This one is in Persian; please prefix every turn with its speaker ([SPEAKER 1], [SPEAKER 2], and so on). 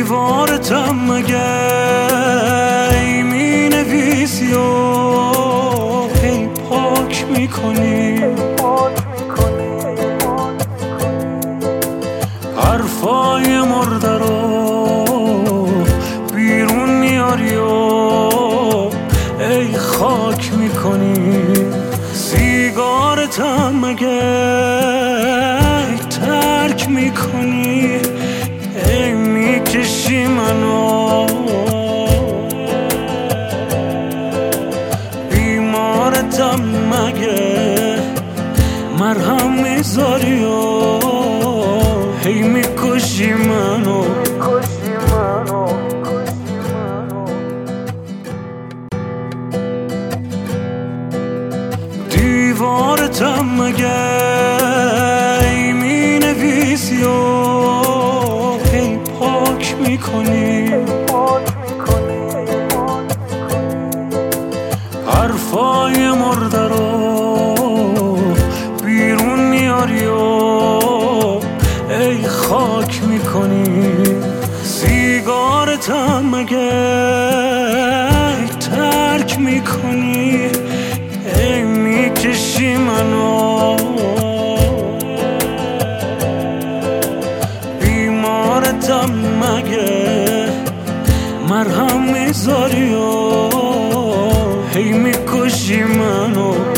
[SPEAKER 1] دیوارتم مگه ای می نویسی و هی پاک میکنی، حرفای مرده رو بیرون میاری و ای خاک میکنی. سیگارتم مگه ای ترک میکنی، ای میکشی منو، بیمارتم مگه مرهم میذاری و هی میکشی منو. دیوارتم مگه ای می نویسی و هی پاک میکنی، حرفای مرده رو بیرون میاری و ای خاک میکنی. سیگارتم مگه ای ترک میکنی، ای میکشی منو، بیمارتم مگه مرهم میذاری و هی میکشی منو.